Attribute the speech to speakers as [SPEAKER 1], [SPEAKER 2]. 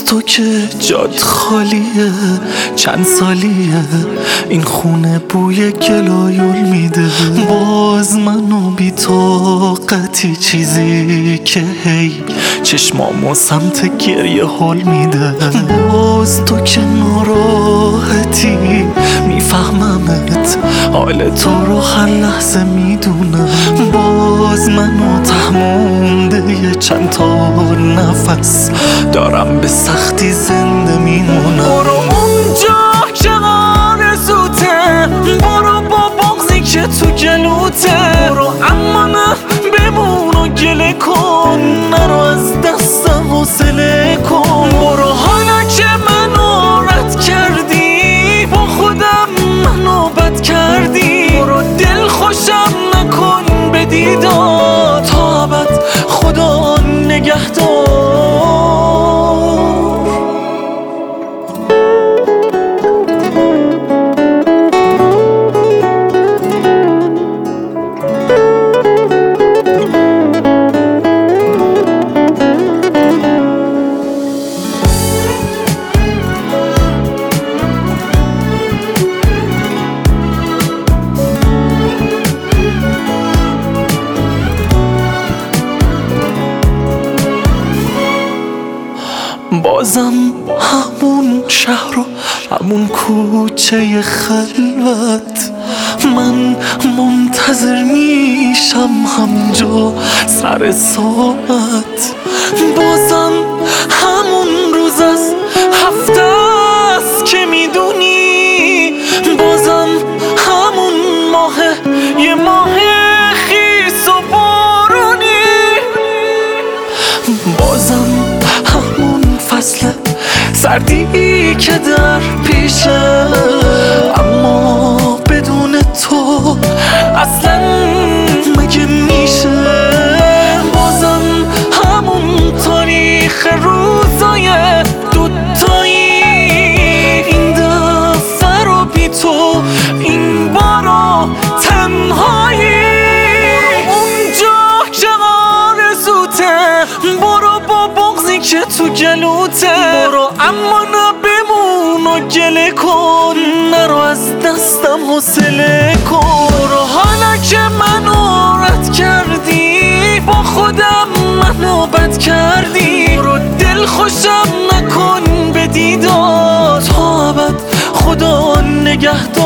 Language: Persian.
[SPEAKER 1] تو که جاد خالیه، چند سالیه این خونه بوی گلایول میده. باز منو بی طاقتی چیزی که هی چشمامو سمت گریه حال میده. باز تو که ناراحتی میفهممت، حال تو رو هر لحظه میدونم. باز منو تهمونده یه چند تا نفس دارم به سختی زنده میمونم. برو اونجا که آرزوته، برو با بغضی که تو گلوته. برو اما نه بمون و گله کن، نرو از دستم حوصله کن. برو حالا که منو رد کردی، با خودم منو بد کردی. برو دل خوشم نکن به دیدار، تا ابد خدا نگهدار. بازم همون شهر و همون کوچه خلوت، من منتظر میشم همونجا سر ساعت. بازم همون روز از هفته است که میدونی، بازم همون ماهه، یه ماه خیس و بارونی. بازم همون فصل سردی که در پیشه، اما بدون تو اصلا مگه میشه. بازم همون تاریخ روزای دوتایی، این دفعه رو بی تو، این بارو تنهایی. اونجا که آرزوته، برو با بغضی که تو گلوته. برو اما نه بمون و گله کن، نرو از دستم حوصله کن. برو حالا که منو رد کردی، با خودم منو بد کردی. برو دل خوشم نکن به دیدار، تا ابد خدا نگهدار.